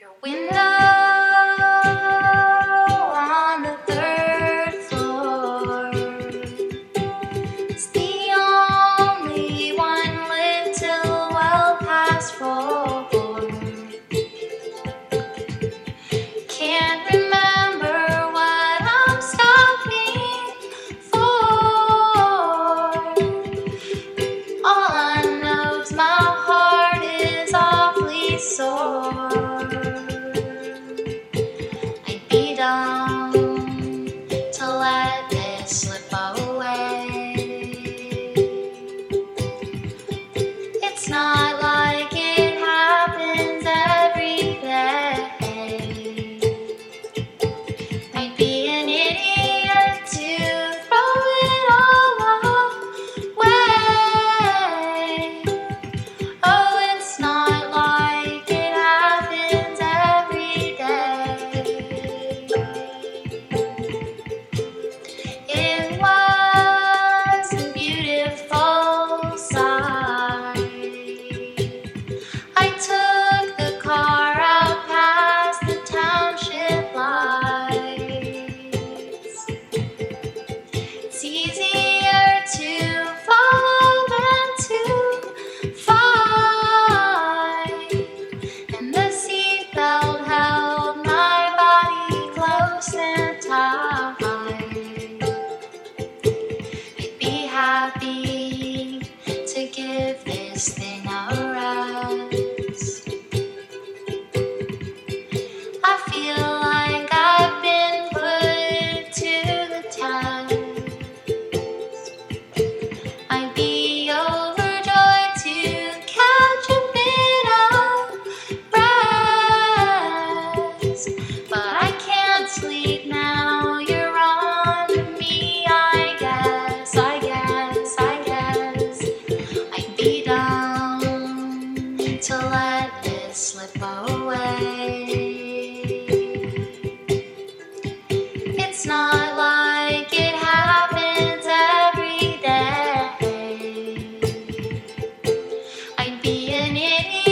Your window on the third floor is the only one lit till well past 4. Can't remember what I'm stopping for. All I know is my heart is awfully sore. I'd be dumb to let this slip away. It's not like it happens every day. I'd be an idiot to throw it all away. Oh, it's not like it happens every day. It was a beautiful sight. I took the car out past the township lights. It's easier to follow than to fight, and the seatbelt held my body close and tight. I'd be happy to give this thing a rest. I feel like I've been put to the test. I'd be overjoyed to catch a bit of rest, but I can't sleep now. You're on to me, I guess. I'd be dumb to let this slip away. It's not like it happens every day. I'd be an idiot